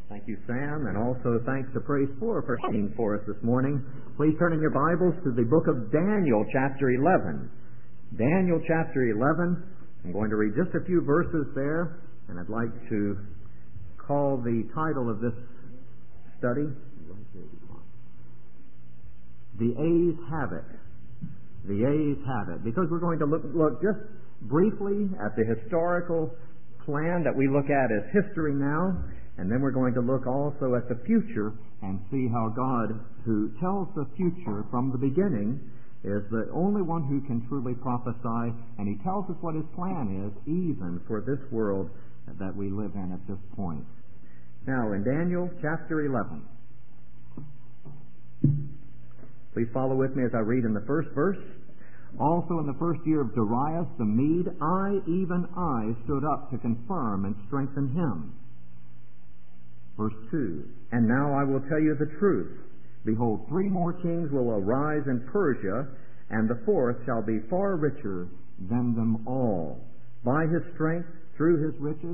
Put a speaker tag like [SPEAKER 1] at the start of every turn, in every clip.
[SPEAKER 1] Thank you, Sam, and also thanks to Praise 4 for singing for us this morning. Please turn in your Bibles to the book of Daniel, chapter 11. Daniel, chapter 11. I'm going to read just a few verses there, and I'd like to call the title of this study, The A's Have It. The A's Have It. Because we're going to look just briefly at the historical plan that we look at as history now, and then we're going to look also at the future and see how God, who tells the future from the beginning, is the only one who can truly prophesy, and He tells us what His plan is, even for this world that we live in at this point. Now, in Daniel chapter 11, please follow with me as I read in the first verse. Also in the first year of Darius the Mede, even I, stood up to confirm and strengthen him. Verse 2, And now I will tell you the truth. Behold, 3 more kings will arise in Persia, and the 4th shall be far richer than them all. By his strength, through his riches,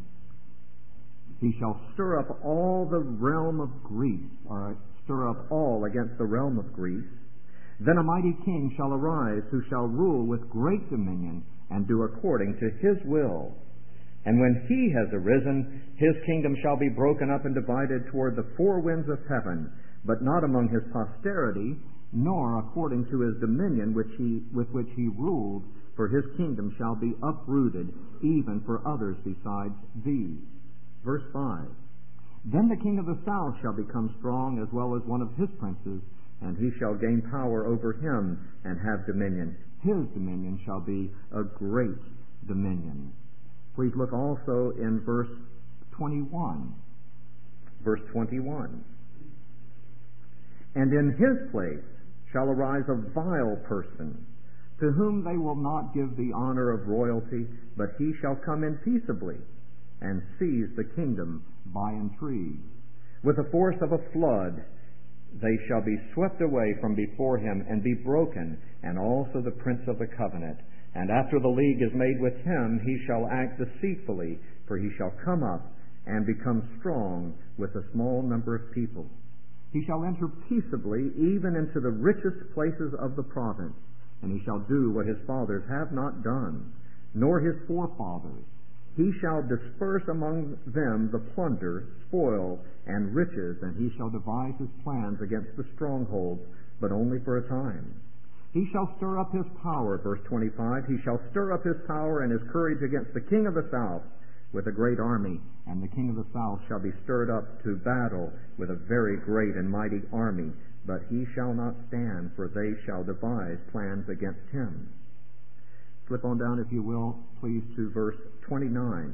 [SPEAKER 1] he shall stir up all the realm of Greece, or stir up all against the realm of Greece. Then a mighty king shall arise, who shall rule with great dominion, and do according to his will. And when he has arisen, his kingdom shall be broken up and divided toward the 4 winds of heaven, but not among his posterity, nor according to his dominion with which he ruled, for his kingdom shall be uprooted, even for others besides these. Verse 5, Then the king of the south shall become strong, as well as one of his princes, and he shall gain power over him and have dominion. His dominion shall be a great dominion. Please look also in verse 21. Verse 21. And in his place shall arise a vile person, to whom they will not give the honor of royalty, but he shall come in peaceably, and seize the kingdom by intrigue. With the force of a flood they shall be swept away from before him and be broken, and also the prince of the covenant. And after the league is made with him, he shall act deceitfully, for he shall come up and become strong with a small number of people. He shall enter peaceably even into the richest places of the province, and he shall do what his fathers have not done, nor his forefathers. He shall disperse among them the plunder, spoil, and riches, and he shall devise his plans against the strongholds, but only for a time. He shall stir up his power, verse 25, he shall stir up his power and his courage against the king of the south with a great army, and the king of the south shall be stirred up to battle with a very great and mighty army, but he shall not stand, for they shall devise plans against him. Flip on down, if you will, please, to verse 29.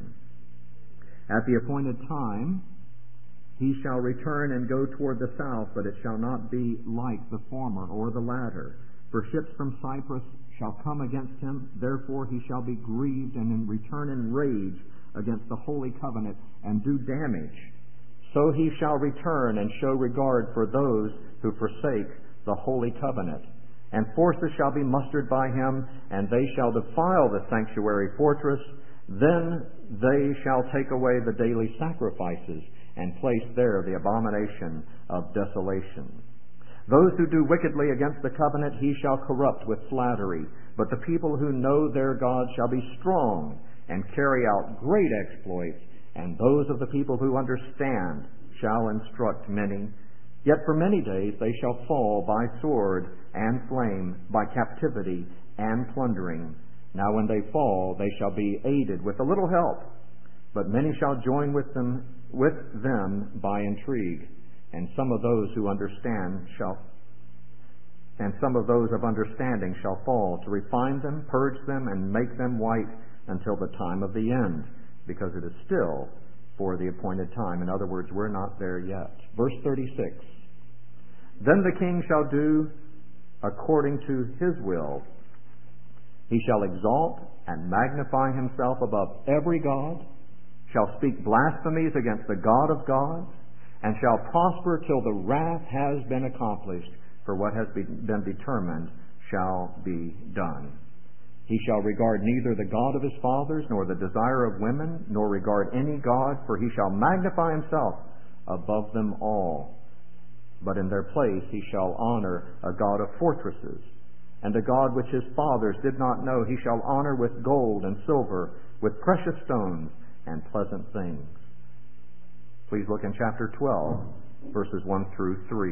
[SPEAKER 1] At the appointed time he shall return and go toward the south, but it shall not be like the former or the latter. For ships from Cyprus shall come against him, therefore he shall be grieved and in return in rage against the holy covenant and do damage. So he shall return and show regard for those who forsake the holy covenant. And forces shall be mustered by him, and they shall defile the sanctuary fortress. Then they shall take away the daily sacrifices, and place there the abomination of desolation. Those who do wickedly against the covenant he shall corrupt with flattery. But the people who know their God shall be strong, and carry out great exploits, and those of the people who understand shall instruct many. Yet for many days they shall fall by sword and flame, by captivity and plundering. Now when they fall, they shall be aided with a little help, but many shall join with them by intrigue, and some of those of understanding shall fall, to refine them, purge them, and make them white until the time of the end, because it is still for the appointed time. In other words, we're not there yet. Verse 36. Then the king shall do according to his will. He shall exalt and magnify himself above every god, shall speak blasphemies against the God of gods, and shall prosper till the wrath has been accomplished, for what has been determined shall be done. He shall regard neither the God of his fathers, nor the desire of women, nor regard any god, for he shall magnify himself above them all. But in their place he shall honor a God of fortresses, and a God which his fathers did not know he shall honor with gold and silver, with precious stones and pleasant things. Please look in chapter 12, verses 1 through 3.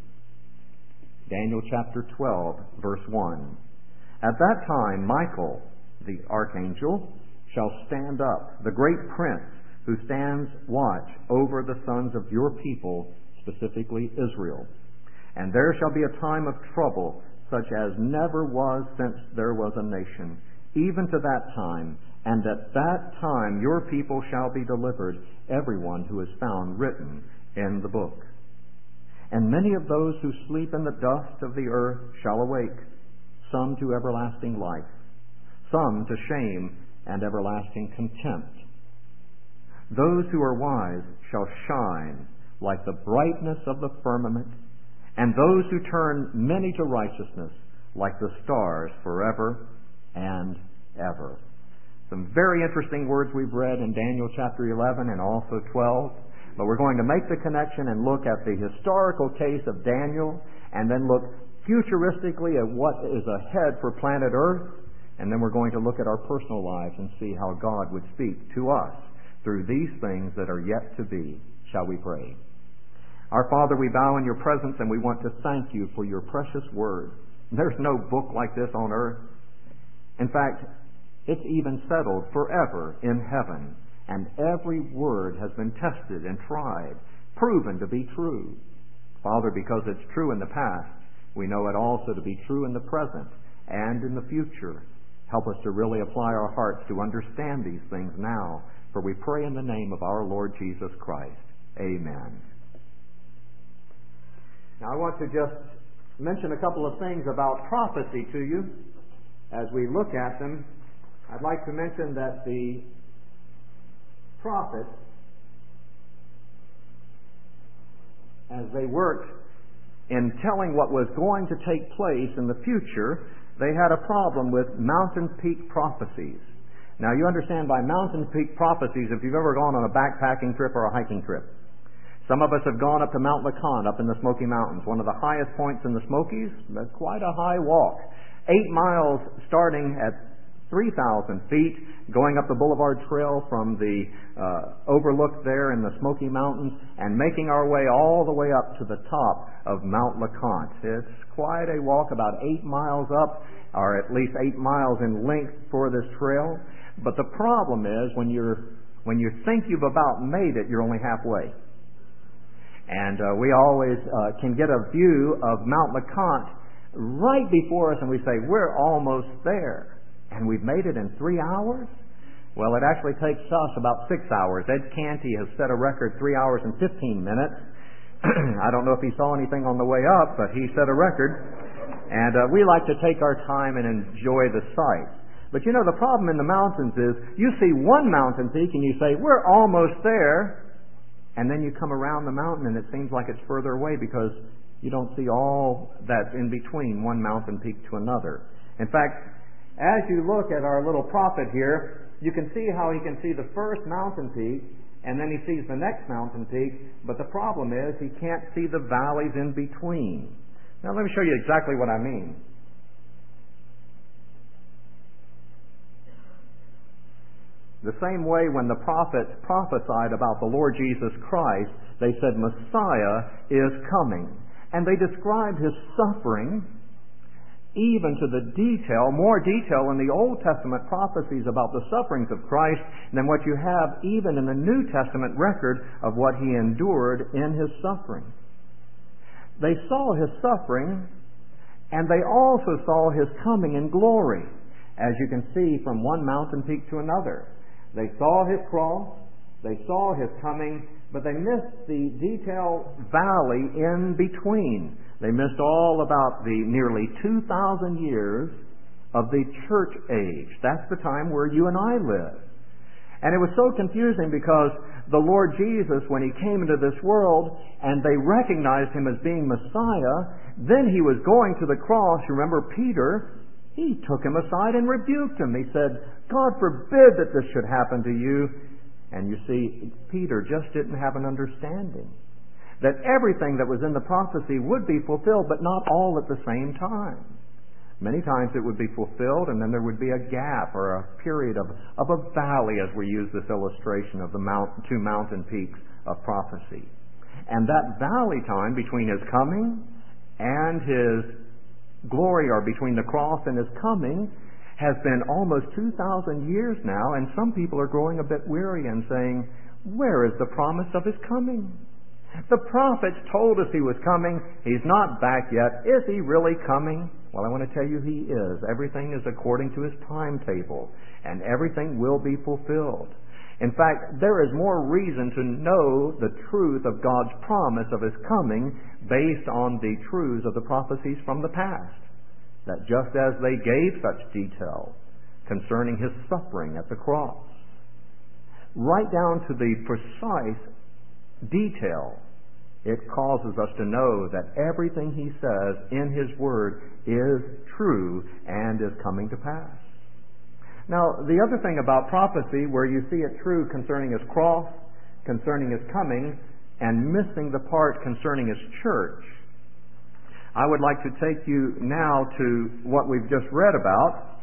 [SPEAKER 1] Daniel chapter 12, verse 1. At that time Michael, the archangel, shall stand up, the great prince who stands watch over the sons of your people, specifically Israel. And there shall be a time of trouble, such as never was since there was a nation, even to that time. And at that time your people shall be delivered, everyone who is found written in the book. And many of those who sleep in the dust of the earth shall awake, some to everlasting life, some to shame and everlasting contempt. Those who are wise shall shine like the brightness of the firmament, and those who turn many to righteousness like the stars forever and ever. Some very interesting words we've read in Daniel chapter 11 and also 12. But we're going to make the connection and look at the historical case of Daniel, and then look futuristically at what is ahead for planet Earth, and then we're going to look at our personal lives and see how God would speak to us through these things that are yet to be. Shall we pray? Our Father, we bow in your presence and we want to thank you for your precious word. There's no book like this on earth. In fact, it's even settled forever in heaven. And every word has been tested and tried, proven to be true. Father, because it's true in the past, we know it also to be true in the present and in the future. Help us to really apply our hearts to understand these things now, for we pray in the name of our Lord Jesus Christ. Amen. Now I want to just mention a couple of things about prophecy to you as we look at them. I'd like to mention that the prophets, as they worked in telling what was going to take place in the future, they had a problem with mountain peak prophecies. Now you understand by mountain peak prophecies if you've ever gone on a backpacking trip or a hiking trip. Some of us have gone up to Mount LeConte up in the Smoky Mountains, one of the highest points in the Smokies. That's quite a high walk. 8 miles starting at 3,000 feet, going up the Boulevard Trail from the overlook there in the Smoky Mountains, and making our way all the way up to the top of Mount LeConte. It's quite a walk, about 8 miles up, or at least 8 miles in length for this trail. But the problem is, when you think you've about made it, you're only halfway. And we always can get a view of Mount LeConte right before us, and we say, we're almost there. And we've made it in 3 hours? Well, it actually takes us about 6 hours. Ed Canty has set a record 3 hours and 15 minutes. I don't know if he saw anything on the way up, but he set a record. And we like to take our time and enjoy the sights. But you know, the problem in the mountains is you see one mountain peak and you say, we're almost there. And then you come around the mountain and it seems like it's further away because you don't see all that's in between one mountain peak to another. In fact, as you look at our little prophet here, you can see how he can see the first mountain peak, and then he sees the next mountain peak, but the problem is he can't see the valleys in between. Now let me show you exactly what I mean. The same way when the prophets prophesied about the Lord Jesus Christ, they said Messiah is coming. And they described his suffering even to the detail, more detail in the Old Testament prophecies about the sufferings of Christ than what you have even in the New Testament record of what he endured in his suffering. They saw his suffering, and they also saw his coming in glory, as you can see from one mountain peak to another. They saw his cross, they saw his coming, but they missed the detailed valley in between. They missed all about the nearly 2,000 years of the church age. That's the time where you and I live. And it was so confusing because the Lord Jesus, when he came into this world and they recognized him as being Messiah, then he was going to the cross. Remember Peter? He took him aside and rebuked him. He said, God forbid that this should happen to you. And you see, Peter just didn't have an understanding that everything that was in the prophecy would be fulfilled, but not all at the same time. Many times it would be fulfilled, and then there would be a gap or a period of a valley, as we use this illustration of the two mountain peaks of prophecy. And that valley time between His coming and His glory, or between the cross and His coming, has been almost 2,000 years now, and some people are growing a bit weary and saying, where is the promise of His coming? The prophets told us He was coming. He's not back yet. Is He really coming? Well, I want to tell you He is. Everything is according to His timetable, and everything will be fulfilled. In fact, there is more reason to know the truth of God's promise of His coming based on the truths of the prophecies from the past. That just as they gave such detail concerning His suffering at the cross, right down to the precise detail, it causes us to know that everything He says in His Word is true and is coming to pass. Now, the other thing about prophecy, where you see it true concerning His cross, concerning His coming, and missing the part concerning His church, I would like to take you now to what we've just read about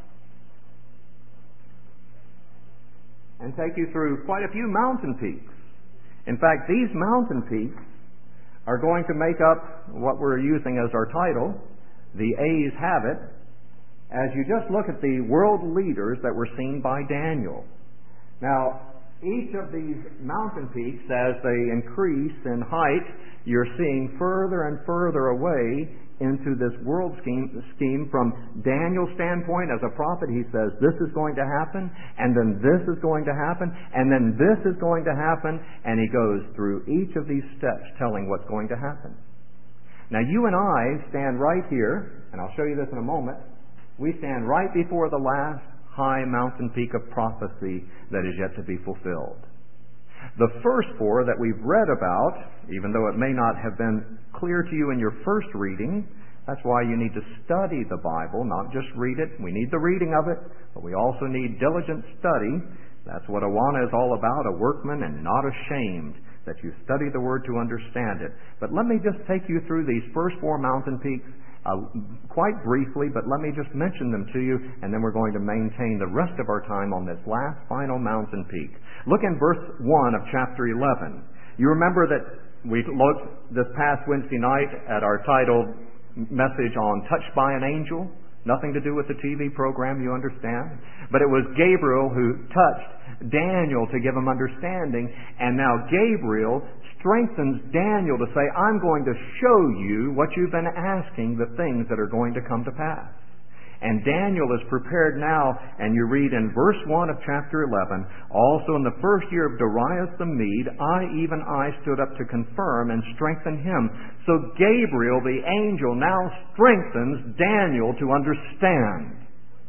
[SPEAKER 1] and take you through quite a few mountain peaks. In fact, these mountain peaks are going to make up what we're using as our title, The A's Have It, as you just look at the world leaders that were seen by Daniel. Now, each of these mountain peaks, as they increase in height, you're seeing further and further away into this world scheme from Daniel's standpoint. As a prophet, he says, this is going to happen, and then this is going to happen, and then this is going to happen, and he goes through each of these steps telling what's going to happen. Now, you and I stand right here, and I'll show you this in a moment. We stand right before the last high mountain peak of prophecy that is yet to be fulfilled. The first four that we've read about, even though it may not have been clear to you in your first reading, that's why you need to study the Bible, not just read it. We need the reading of it, but we also need diligent study. That's what Awana is all about, a workman and not ashamed, that you study the Word to understand it. But let me just take you through these first four mountain peaks quite briefly, but let me just mention them to you, and then we're going to maintain the rest of our time on this last final mountain peak. Look in verse 1 of chapter 11. You remember that we looked this past Wednesday night at our titled message on Touched by an Angel. Nothing to do with the TV program, you understand. But it was Gabriel who touched Daniel to give him understanding. And now Gabriel strengthens Daniel to say, I'm going to show you what you've been asking, the things that are going to come to pass. And Daniel is prepared now, and you read in verse 1 of chapter 11, also in the first year of Darius the Mede, I stood up to confirm and strengthen him. So Gabriel, the angel, now strengthens Daniel to understand.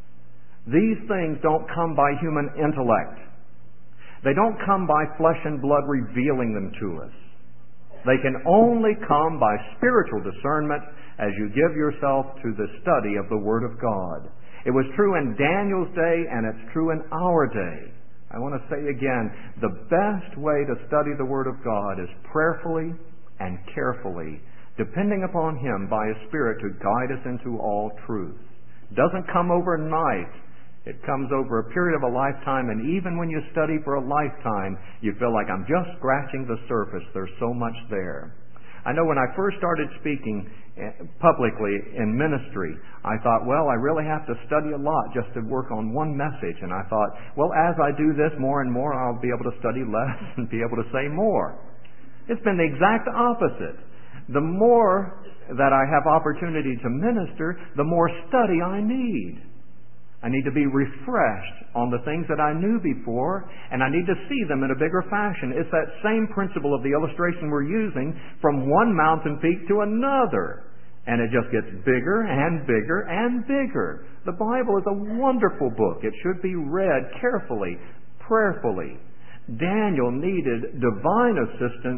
[SPEAKER 1] These things don't come by human intellect. They don't come by flesh and blood revealing them to us. They can only come by spiritual discernment as you give yourself to the study of the Word of God. It was true in Daniel's day, and it's true in our day. I want to say again, the best way to study the Word of God is prayerfully and carefully, depending upon Him by His Spirit to guide us into all truth. It doesn't come overnight. It comes over a period of a lifetime, and even when you study for a lifetime, you feel like I'm just scratching the surface. There's so much there. I know when I first started speaking publicly in ministry, I thought, well, I really have to study a lot just to work on one message. And I thought, well, as I do this more and more, I'll be able to study less and be able to say more. It's been the exact opposite. The more that I have opportunity to minister, the more study I need. I need to be refreshed on the things that I knew before, and I need to see them in a bigger fashion. It's that same principle of the illustration we're using from one mountain peak to another. And it just gets bigger and bigger and bigger. The Bible is a wonderful book. It should be read carefully, prayerfully. Daniel needed divine assistance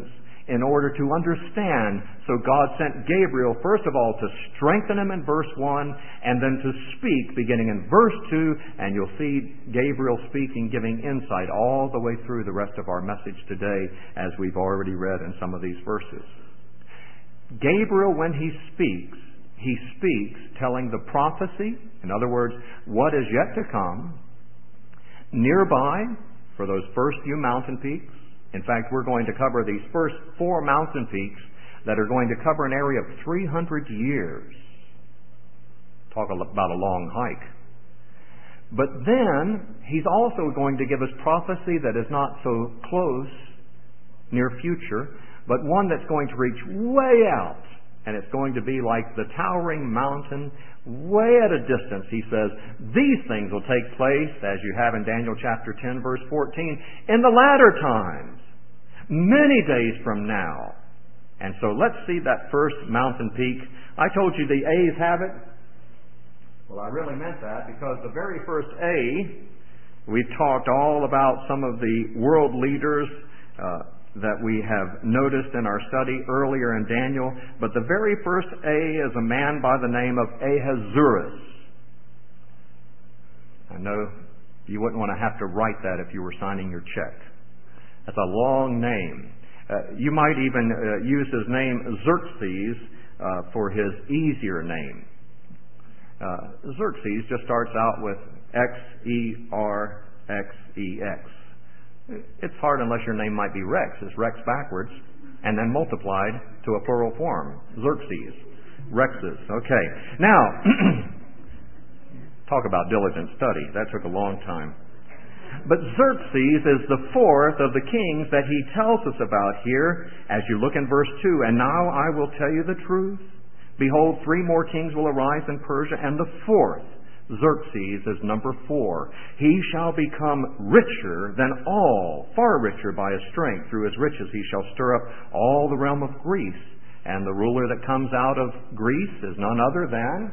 [SPEAKER 1] in order to understand. So God sent Gabriel, first of all, to strengthen him in verse 1, and then to speak, beginning in verse 2, and you'll see Gabriel speaking, giving insight all the way through the rest of our message today, as we've already read in some of these verses. Gabriel, when he speaks telling the prophecy, in other words, what is yet to come, nearby, for those first few mountain peaks. In fact, we're going to cover these first 4 mountain peaks that are going to cover an area of 300 years. Talk about a long hike. But then, he's also going to give us prophecy that is not so close, near future, but one that's going to reach way out. And it's going to be like the towering mountain, way at a distance. He says, these things will take place, as you have in Daniel chapter 10, verse 14, in the latter times, many days from now. And so let's see that first mountain peak. I told you the A's have it. Well, I really meant that, because the very first A, we've talked all about some of the world leaders that we have noticed in our study earlier in Daniel. But the very first A is a man by the name of Ahasuerus. I know you wouldn't want to have to write that if you were signing your check. That's a long name. You might even use his name Xerxes for his easier name. Xerxes just starts out with X-E-R-X-E-X. It's hard unless your name might be Rex. It's Rex backwards and then multiplied to a plural form. Xerxes. Rexes. Okay. Now, talk about diligent study. That took a long time. But Xerxes is the 4th of the kings that he tells us about here as you look in verse 2. And now I will tell you the truth. Behold, 3 more kings will arise in Persia, and the 4th, Xerxes, is number 4. He shall become richer than all, far richer by his strength. Through his riches he shall stir up all the realm of Greece. And the ruler that comes out of Greece is none other than,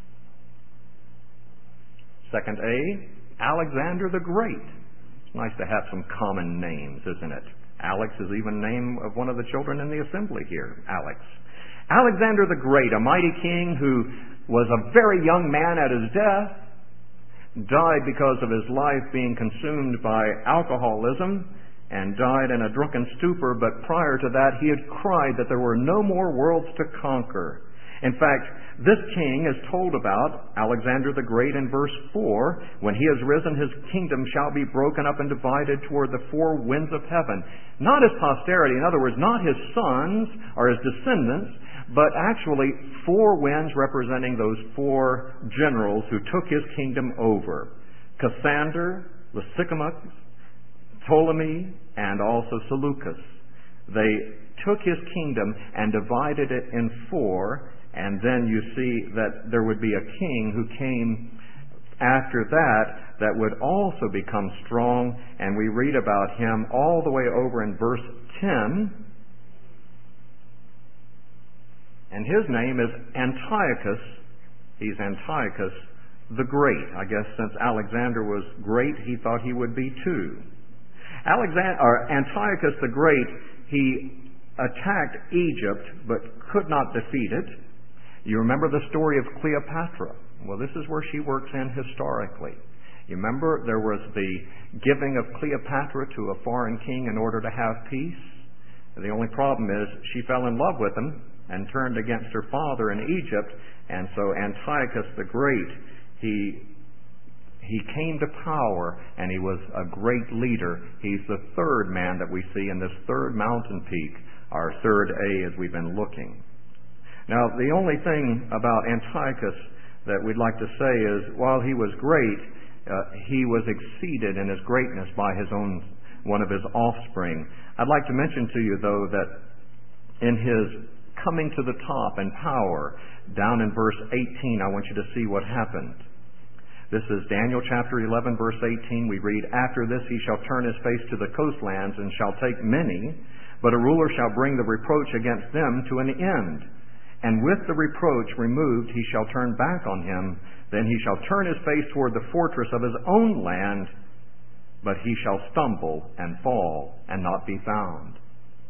[SPEAKER 1] second A, Alexander the Great. It's nice to have some common names, isn't it? Alex is even the name of one of the children in the assembly here, Alex. Alexander the Great, a mighty king who was a very young man at his death, died because of his life being consumed by alcoholism, and died in a drunken stupor, but prior to that he had cried that there were no more worlds to conquer. In fact, this king is told about, Alexander the Great, in verse 4, when he has risen, his kingdom shall be broken up and divided toward the 4 winds of heaven. Not his posterity, in other words, not his sons or his descendants, but actually 4 winds representing those 4 generals who took his kingdom over. Cassander, Lysimachus, Ptolemy, and also Seleucus. They took his kingdom and divided it in 4, and then you see that there would be a king who came after that would also become strong, and we read about him all the way over in verse 10. And his name is Antiochus. He's Antiochus the Great. I guess since Alexander was great, he thought he would be too. Antiochus the Great, he attacked Egypt but could not defeat it. You remember the story of Cleopatra. Well, this is where she works in historically. You remember there was the giving of Cleopatra to a foreign king in order to have peace? The only problem is she fell in love with him and turned against her father in Egypt, and so Antiochus the Great, he came to power, and he was a great leader. He's the 3rd man that we see in this 3rd mountain peak, our 3rd A as we've been looking. Now, the only thing about Antiochus that we'd like to say is, while he was great, he was exceeded in his greatness by one of his offspring. I'd like to mention to you, though, that in his coming to the top in power, down in verse 18, I want you to see what happened. This is Daniel chapter 11, verse 18. We read, After this he shall turn his face to the coastlands and shall take many, but a ruler shall bring the reproach against them to an end. And with the reproach removed he shall turn back on him. Then he shall turn his face toward the fortress of his own land, but he shall stumble and fall and not be found.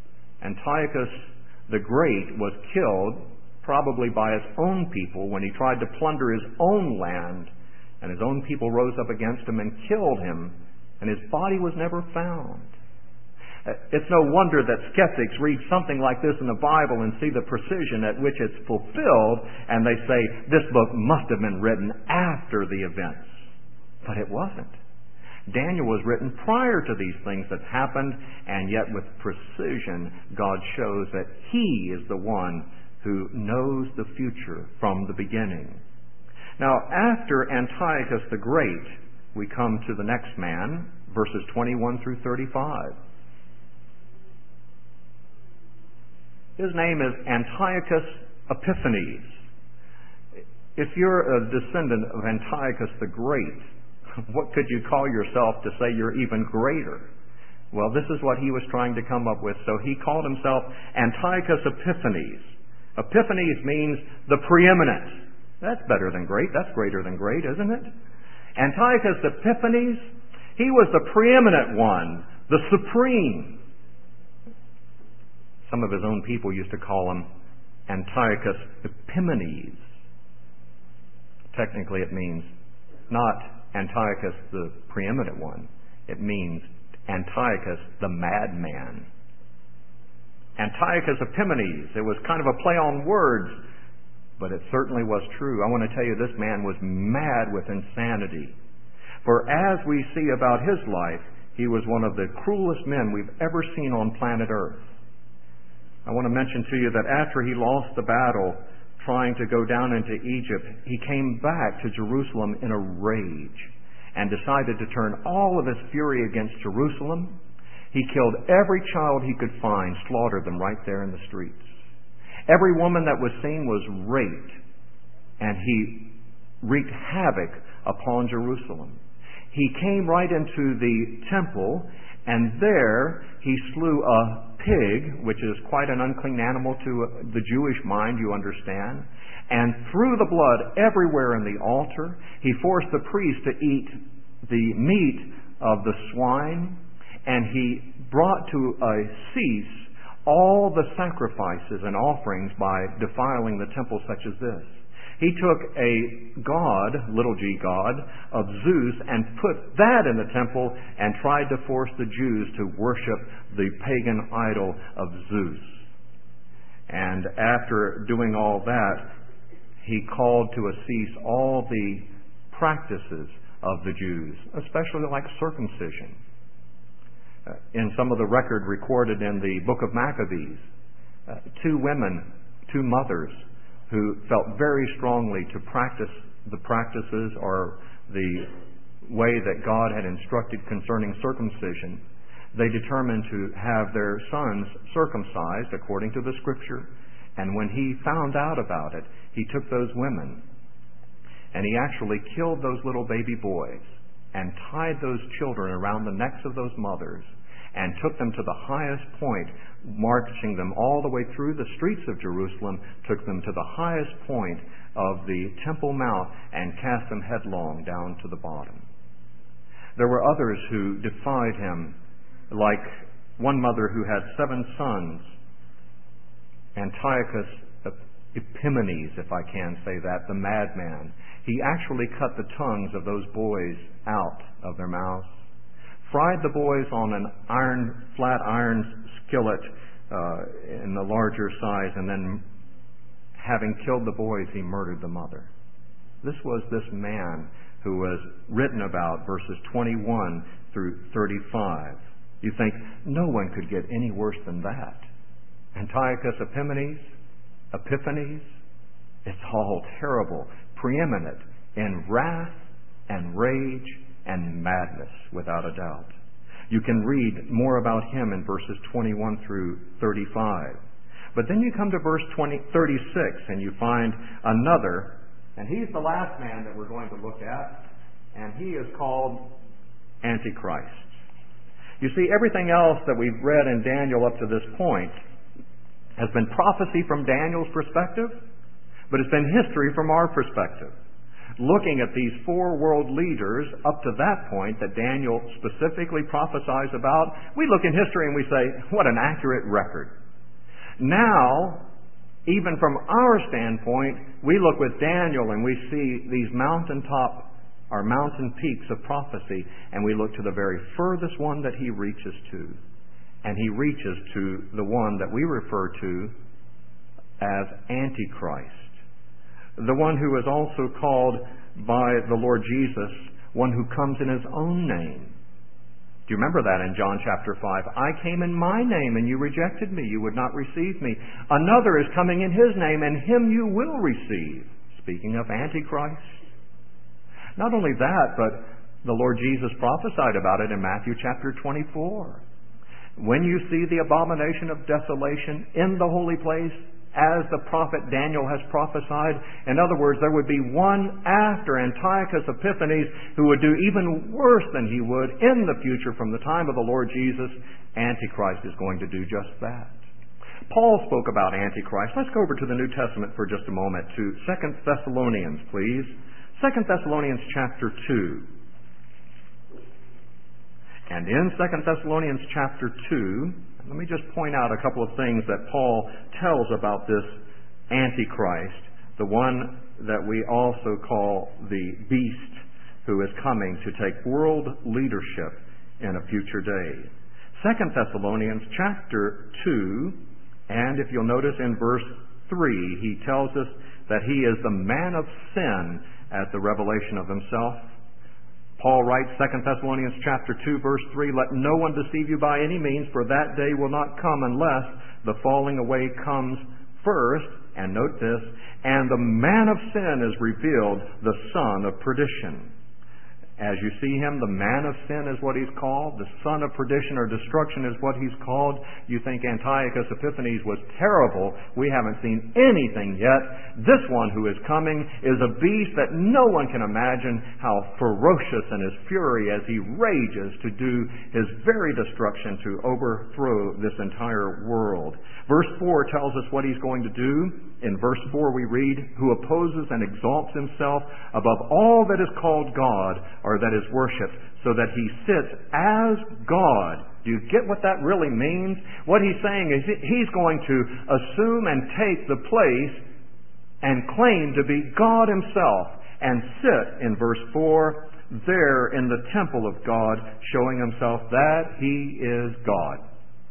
[SPEAKER 1] Antiochus the Great was killed probably by his own people when he tried to plunder his own land, and his own people rose up against him and killed him, and his body was never found. It's no wonder that skeptics read something like this in the Bible and see the precision at which it's fulfilled, and they say, this book must have been written after the events. But it wasn't. Daniel was written prior to these things that happened, and yet with precision, God shows that He is the one who knows the future from the beginning. Now, after Antiochus the Great, we come to the next man, verses 21 through 35. His name is Antiochus Epiphanes. If you're a descendant of Antiochus the Great, what could you call yourself to say you're even greater? Well, this is what he was trying to come up with. So he called himself Antiochus Epiphanes. Epiphanes means the preeminent. That's better than great. That's greater than great, isn't it? Antiochus Epiphanes, he was the preeminent one, the supreme. Some of his own people used to call him Antiochus Epimanes. Technically it means not Antiochus the preeminent one. It means Antiochus the madman. Antiochus Epimanes. It was kind of a play on words, but it certainly was true. I want to tell you, this man was mad with insanity. For as we see about his life, he was one of the cruelest men we've ever seen on planet Earth. I want to mention to you that after he lost the battle trying to go down into Egypt, he came back to Jerusalem in a rage and decided to turn all of his fury against Jerusalem. He killed every child he could find, slaughtered them right there in the streets. Every woman that was seen was raped, and he wreaked havoc upon Jerusalem. He came right into the temple, and there he slew a pig, which is quite an unclean animal to the Jewish mind, you understand, and threw the blood everywhere in the altar. He forced the priest to eat the meat of the swine, and he brought to a cease all the sacrifices and offerings by defiling the temple such as this. He took a god, little g god, of Zeus and put that in the temple and tried to force the Jews to worship the pagan idol of Zeus. And after doing all that, he called to a cease all the practices of the Jews, especially like circumcision. In some of the record recorded in the book of Maccabees, two women, two mothers, who felt very strongly to practice the practices or the way that God had instructed concerning circumcision, they determined to have their sons circumcised according to the Scripture. And when he found out about it, he took those women and he actually killed those little baby boys and tied those children around the necks of those mothers and took them to the highest point, marching them all the way through the streets of Jerusalem, took them to the highest point of the Temple Mount and cast them headlong down to the bottom. There were others who defied him, like one mother who had 7 sons, Antiochus Epimanes, if I can say that, the madman. He actually cut the tongues of those boys out of their mouths, fried the boys on an flat iron skillet in the larger size, and then, having killed the boys, he murdered the mother. This was this man who was written about, verses 21 through 35. You think, no one could get any worse than that. Antiochus Epiphanes, it's all terrible, preeminent in wrath and rage and madness, without a doubt. You can read more about him in verses 21 through 35. But then you come to verse 36 and you find another, and he's the last man that we're going to look at, and he is called Antichrist. You see, everything else that we've read in Daniel up to this point has been prophecy from Daniel's perspective, but it's been history from our perspective. Looking at these 4 world leaders up to that point that Daniel specifically prophesies about, we look in history and we say, what an accurate record. Now, even from our standpoint, we look with Daniel and we see these mountain peaks of prophecy, and we look to the very furthest one that he reaches to. And he reaches to the one that we refer to as Antichrist. The one who is also called by the Lord Jesus, one who comes in his own name. Do you remember that in John chapter 5? I came in my name and you rejected me. You would not receive me. Another is coming in his name and him you will receive. Speaking of Antichrist. Not only that, but the Lord Jesus prophesied about it in Matthew chapter 24. When you see the abomination of desolation in the holy place, as the prophet Daniel has prophesied, in other words, there would be one after Antiochus Epiphanes who would do even worse than he would in the future from the time of the Lord Jesus. Antichrist is going to do just that. Paul spoke about Antichrist. Let's go over to the New Testament for just a moment to 2 Thessalonians, please. 2 Thessalonians chapter 2. And in 2 Thessalonians chapter 2, let me just point out a couple of things that Paul tells about this Antichrist, the one that we also call the beast who is coming to take world leadership in a future day. 2 Thessalonians chapter 2, and if you'll notice in verse 3, he tells us that he is the man of sin at the revelation of himself. Paul writes, 2 Thessalonians chapter 2, verse 3, let no one deceive you by any means, for that day will not come unless the falling away comes first. And note this, and the man of sin is revealed, the son of perdition. As you see him, the man of sin is what he's called. The son of perdition or destruction is what he's called. You think Antiochus Epiphanes was terrible. We haven't seen anything yet. This one who is coming is a beast that no one can imagine how ferocious in his fury as he rages to do his very destruction to overthrow this entire world. Verse 4 tells us what he's going to do. In verse 4 we read, who opposes and exalts himself above all that is called God or that is worshipped, so that he sits as God. Do you get what that really means? What he's saying is he's going to assume and take the place and claim to be God himself and sit, in verse 4, there in the temple of God, showing himself that he is God.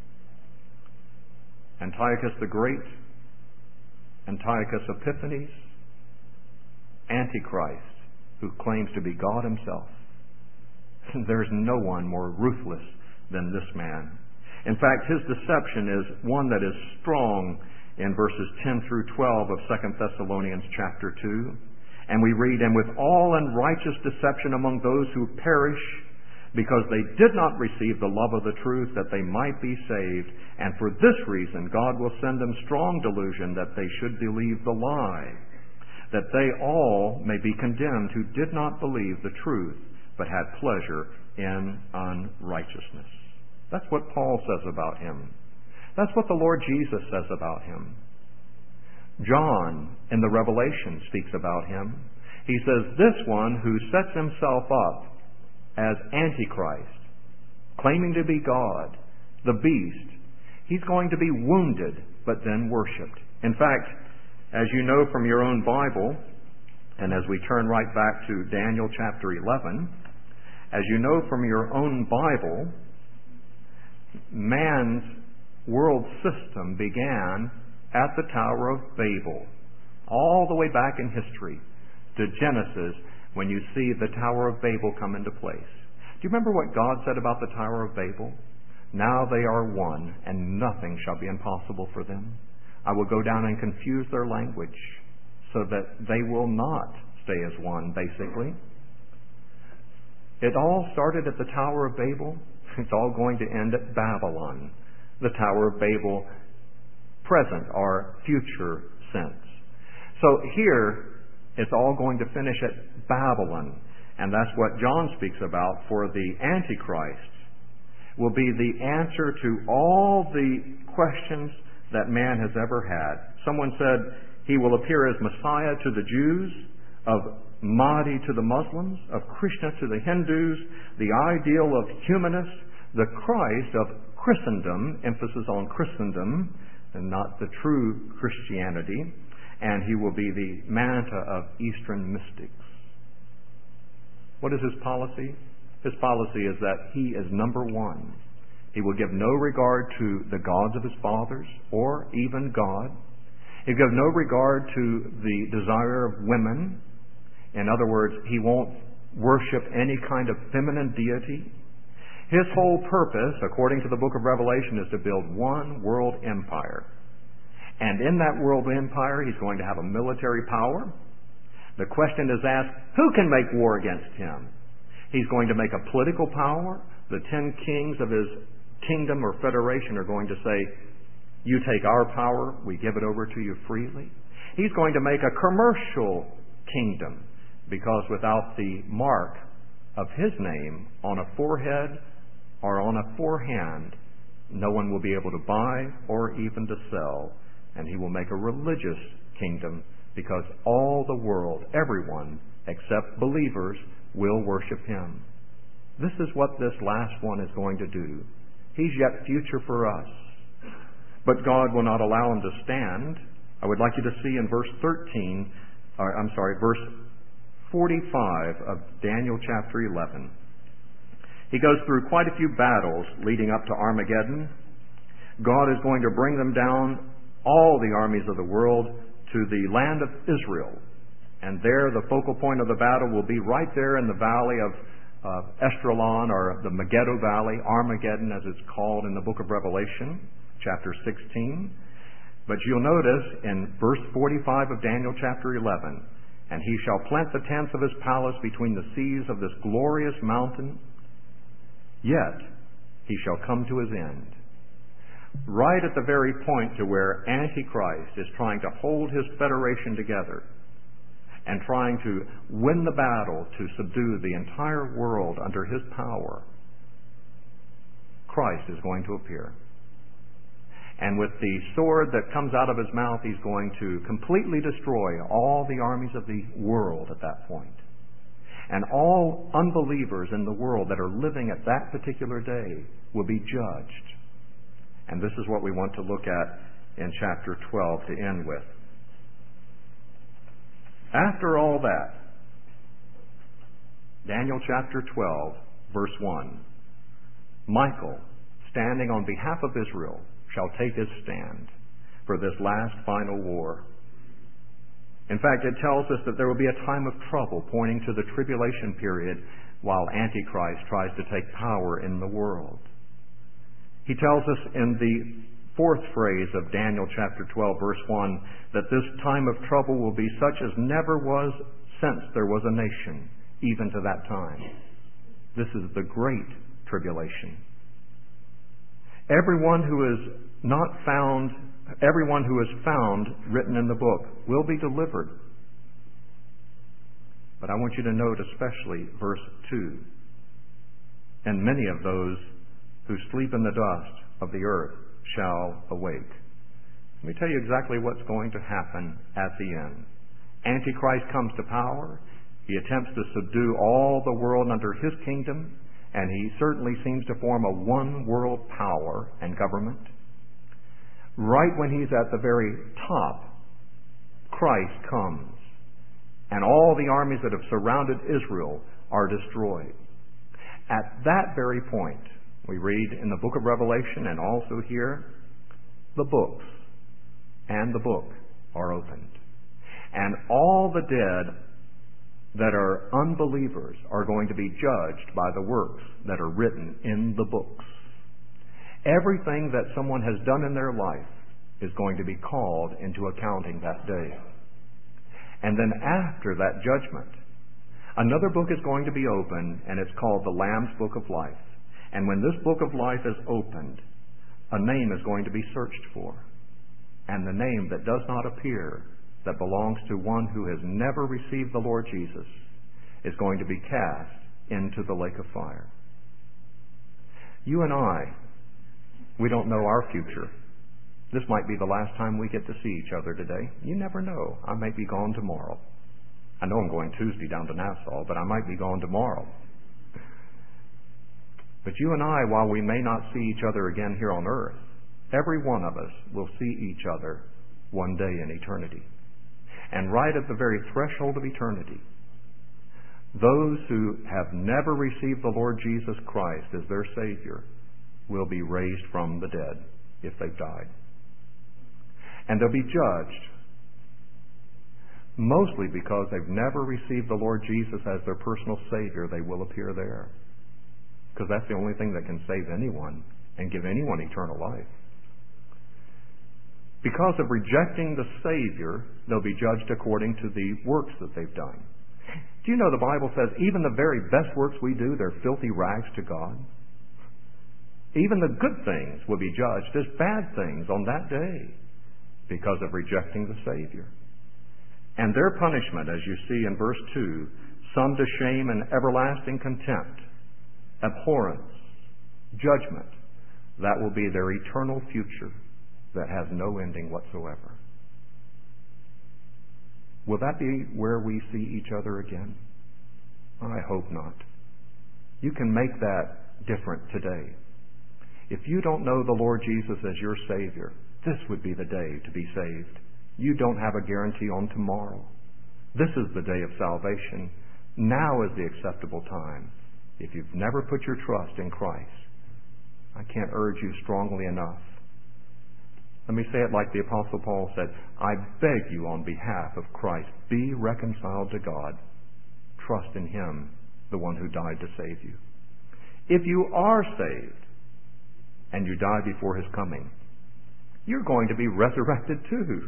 [SPEAKER 1] Antiochus the Great, Antiochus Epiphanes, Antichrist, who claims to be God himself. There's no one more ruthless than this man. In fact, his deception is one that is strong in verses 10 through 12 of 2 Thessalonians chapter 2. And we read, and with all unrighteous deception among those who perish, because they did not receive the love of the truth that they might be saved. And for this reason God will send them strong delusion that they should believe the lie, that they all may be condemned who did not believe the truth, but had pleasure in unrighteousness. That's what Paul says about him. That's what the Lord Jesus says about him. John in the Revelation speaks about him. He says, this one who sets himself up as Antichrist, claiming to be God, the beast, he's going to be wounded but then worshipped. In fact, as you know from your own Bible, and as we turn right back to Daniel chapter 11, as you know from your own Bible, man's world system began at the Tower of Babel, all the way back in history to Genesis, when you see the Tower of Babel come into place. Do you remember what God said about the Tower of Babel? Now they are one, and nothing shall be impossible for them. I will go down and confuse their language, so that they will not stay as one, basically. It all started at the Tower of Babel. It's all going to end at Babylon. The Tower of Babel, present or future sense. So here, it's all going to finish at Babylon. And that's what John speaks about, for the Antichrist will be the answer to all the questions that man has ever had. Someone said he will appear as Messiah to the Jews, of Mahdi to the Muslims, of Krishna to the Hindus, the ideal of humanists, the Christ of Christendom, emphasis on Christendom, and not the true Christianity, and he will be the Manta of Eastern mystics. What is his policy? His policy is that he is number one. He will give no regard to the gods of his fathers or even God. He'll give no regard to the desire of women. In other words, he won't worship any kind of feminine deity. His whole purpose, according to the book of Revelation, is to build one world empire. And in that world empire, he's going to have a military power. The question is asked, who can make war against him? He's going to make a political power. The 10 kings of his kingdom or federation are going to say, you take our power, we give it over to you freely. He's going to make a commercial kingdom, because without the mark of his name on a forehead or on a forehand, no one will be able to buy or even to sell. And he will make a religious kingdom, because all the world, everyone except believers, will worship him. This is what this last one is going to do. He's yet future for us. But God will not allow him to stand. I would like you to see in verse 45 of Daniel chapter 11. He goes through quite a few battles leading up to Armageddon. God is going to bring them down, all the armies of the world, to the land of Israel. And there the focal point of the battle will be right there in the valley of Esdraelon, or the Megiddo Valley, Armageddon as it's called in the book of Revelation, chapter 16. But you'll notice in verse 45 of Daniel chapter 11, and he shall plant the tents of his palace between the seas of this glorious mountain, yet he shall come to his end. Right at the very point to where Antichrist is trying to hold his federation together and trying to win the battle to subdue the entire world under his power, Christ is going to appear. And with the sword that comes out of his mouth, he's going to completely destroy all the armies of the world at that point. And all unbelievers in the world that are living at that particular day will be judged. And this is what we want to look at in chapter 12 to end with. After all that, Daniel chapter 12, verse 1, Michael, standing on behalf of Israel, shall take his stand for this last final war. In fact, it tells us that there will be a time of trouble, pointing to the tribulation period while Antichrist tries to take power in the world. He tells us in the fourth phrase of Daniel chapter 12, verse 1, that this time of trouble will be such as never was since there was a nation, even to that time. This is the great tribulation. Everyone who is found written in the book will be delivered. But I want you to note especially verse 2. And many of those who sleep in the dust of the earth shall awake. Let me tell you exactly what's going to happen at the end. Antichrist comes to power. He attempts to subdue all the world under his kingdom, and he certainly seems to form a one world power and government. Right when he's at the very top, Christ comes, and all the armies that have surrounded Israel are destroyed. At that very point, we read in the book of Revelation and also here, the books and the book are opened. And all the dead that are unbelievers are going to be judged by the works that are written in the books. Everything that someone has done in their life is going to be called into accounting that day. And then after that judgment, another book is going to be opened, and it's called the Lamb's Book of Life. And when this book of life is opened, a name is going to be searched for. And the name that does not appear, that belongs to one who has never received the Lord Jesus, is going to be cast into the lake of fire. You and I, we don't know our future. This might be the last time we get to see each other today. You never know. I might be gone tomorrow. I know I'm going Tuesday down to Nassau, but I might be gone tomorrow. But you and I, while we may not see each other again here on earth, every one of us will see each other one day in eternity. And right at the very threshold of eternity, those who have never received the Lord Jesus Christ as their Savior will be raised from the dead if they've died. And they'll be judged mostly because they've never received the Lord Jesus as their personal Savior. They will appear there, because that's the only thing that can save anyone and give anyone eternal life. Because of rejecting the Savior, they'll be judged according to the works that they've done. Do you know the Bible says even the very best works we do, they're filthy rags to God? Even the good things will be judged as bad things on that day because of rejecting the Savior. And their punishment, as you see in verse 2, some to shame and everlasting contempt, abhorrence, judgment, that will be their eternal future that has no ending whatsoever. Will that be where we see each other again? I hope not. You can make that different today. If you don't know the Lord Jesus as your Savior, this would be the day to be saved. You don't have a guarantee on tomorrow. This is the day of salvation. Now is the acceptable time. If you've never put your trust in Christ, I can't urge you strongly enough. Let me say it like the Apostle Paul said, I beg you on behalf of Christ, be reconciled to God. Trust in Him, the one who died to save you. If you are saved and you die before His coming, you're going to be resurrected too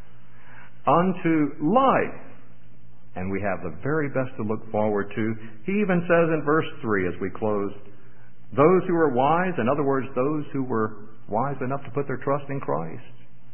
[SPEAKER 1] unto life. And we have the very best to look forward to. He even says in verse 3 as we close, those who are wise, in other words, those who were wise enough to put their trust in Christ,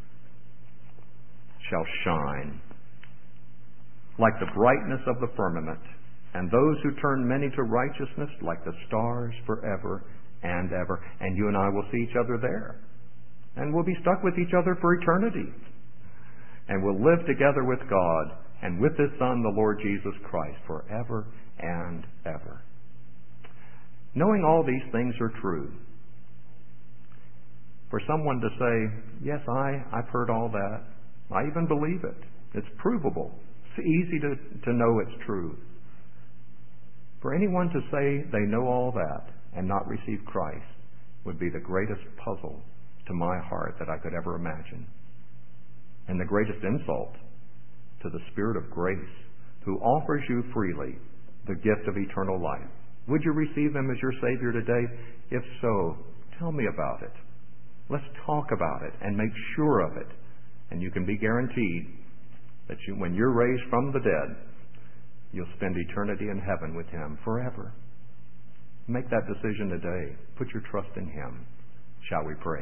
[SPEAKER 1] shall shine like the brightness of the firmament, and those who turn many to righteousness like the stars forever and ever. And you and I will see each other there. And we'll be stuck with each other for eternity. And we'll live together with God and with His Son, the Lord Jesus Christ, forever and ever. Knowing all these things are true, for someone to say, yes, I've heard all that. I even believe it. It's provable. It's easy to know it's true. For anyone to say they know all that and not receive Christ would be the greatest puzzle to my heart that I could ever imagine. And the greatest insult to the Spirit of grace who offers you freely the gift of eternal life. Would you receive Him as your Savior today? If so, tell me about it. Let's talk about it and make sure of it. And you can be guaranteed that when you're raised from the dead, you'll spend eternity in heaven with Him forever. Make that decision today. Put your trust in Him. Shall we pray?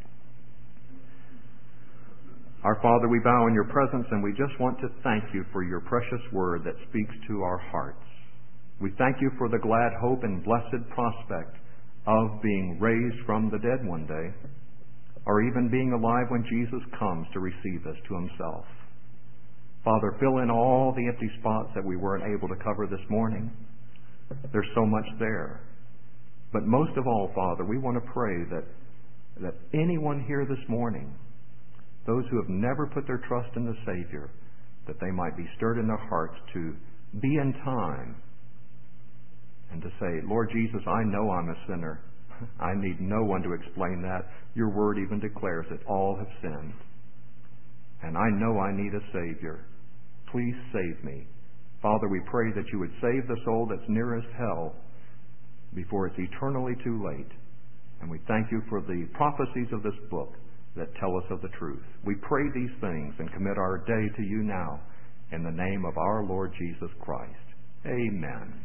[SPEAKER 1] Our Father, we bow in your presence, and we just want to thank you for your precious word that speaks to our hearts. We thank you for the glad hope and blessed prospect of being raised from the dead one day, or even being alive when Jesus comes to receive us to Himself. Father, fill in all the empty spots that we weren't able to cover this morning. There's so much there. But most of all, Father, we want to pray that anyone here this morning, those who have never put their trust in the Savior, that they might be stirred in their hearts to be in time and to say, Lord Jesus, I know I'm a sinner. I need no one to explain that. Your word even declares that all have sinned. And I know I need a Savior. Please save me. Father, we pray that you would save the soul that's nearest hell before it's eternally too late. And we thank you for the prophecies of this book that tell us of the truth. We pray these things and commit our day to you now in the name of our Lord Jesus Christ. Amen.